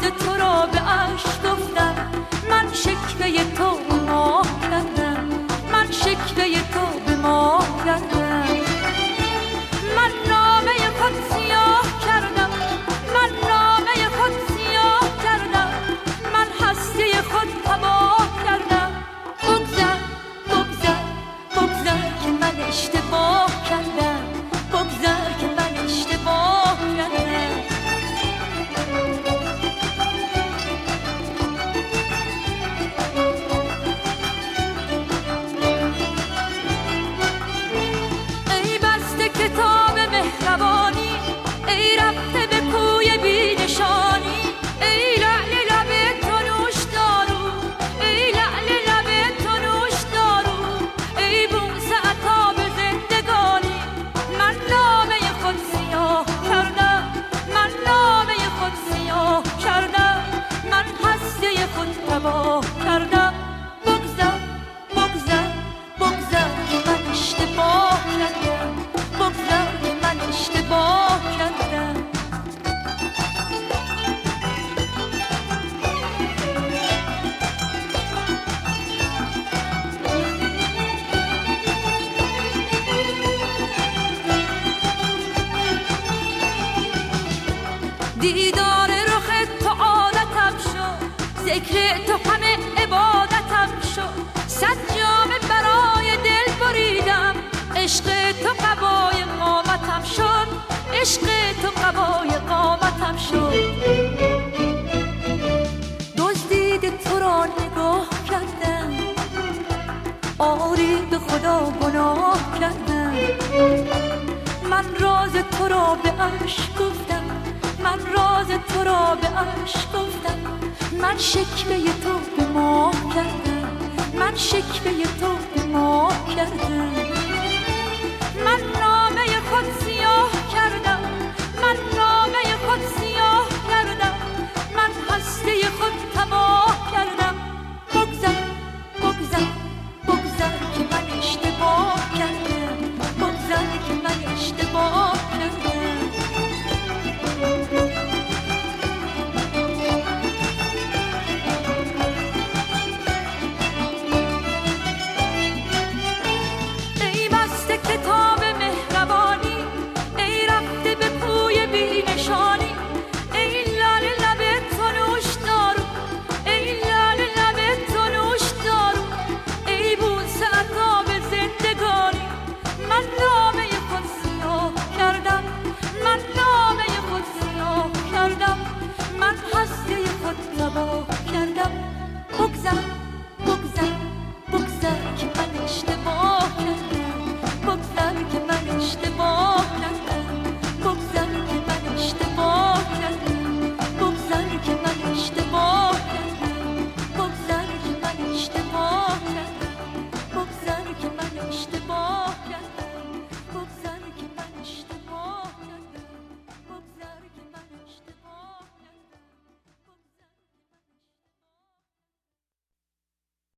تو را به عشق گفتم، من شکوه تو به ما کردم، من شکوه تو به ما کردم. من نامه خود سیاه کردم، من نامه خود سیاه کردم، من هستی خود تباه کردم. بگذر بگذر بگذر که من اشتباه کردم، بگذر که من اشتباه کردم. ای بسته کتاب مهربانی، ای رفته به کوی بی‌نشانی، ای لعل لب تو نوش دارو، ای لعل لب تو نوش دارو، ای بوسه عطا به زندگانی. من نامه خود سیاه کردم، من نامه خود سیاه کردم، من هستی خود تباه کردم. بگذر بگذر بگذر که من اشتباه کردم، بگذر که من اشتباه کردم. دیدار رخ تو عادتم شد، ذکر تو همه عبادتم شد. صد جامه برای دل بریدم، عشق تو قبای قامتم شد، عشق تو قبای قامتم شد. دزدید تو را نگاه کردم، آری به خدا گناه کردم. من راز تو را به عشق گفتم، من راز تو را به عشق گفتم، من شکوه تو به ما کردم، من شکوه تو به ما کردم. من